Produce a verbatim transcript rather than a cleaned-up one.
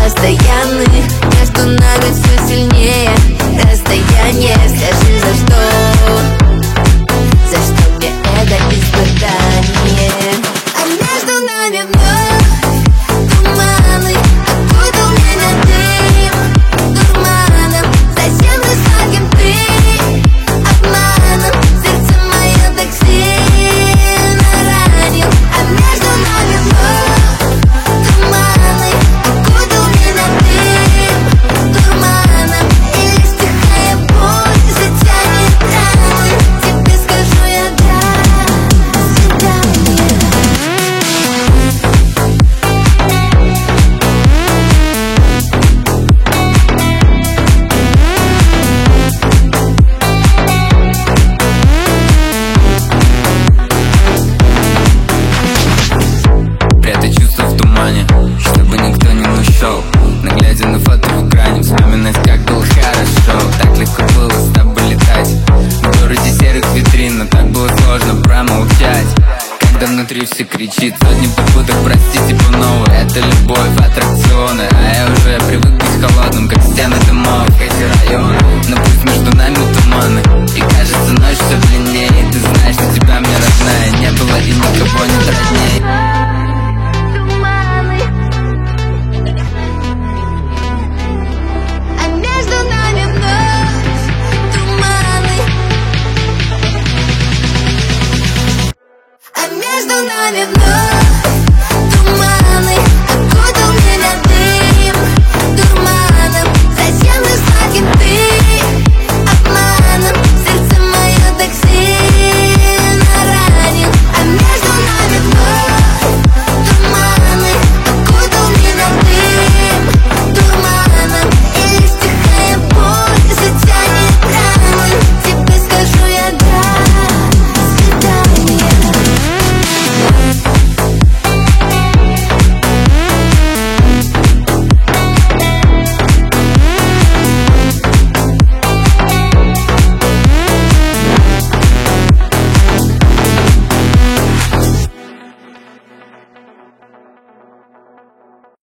постоянны. Между нами все сильнее расстояние. Скажи, за что? За что мне это испытание? А между нами вновь туманы. Окутал меня дым дурманом. Совсем же сладким ты обманом. Сердце мое так сильно ранил. А между нами вновь туманы. Окутал меня дым дурманом. И лишь тихая боль затянет раны. Тебе скажу я да, свидание. Прятать чувства в тумане, чтобы никто не нашел. Но глядя на фото в экране, вспоминать, как было хорошо. Так легко было с тобой летать в городе серых витрин, но так было сложно промолчать, когда внутри все кричит. Сотни попыток простить и по новой. Это любовь, аттракционы, а я уже привык быть холодным, как стены домов, эти районы. Но пусть между нами туманы, и кажется ночь все длиннее. И ты знаешь, что тебя мне родная не было и никого нет родней. А между нами вновь туманы. А между нами вновь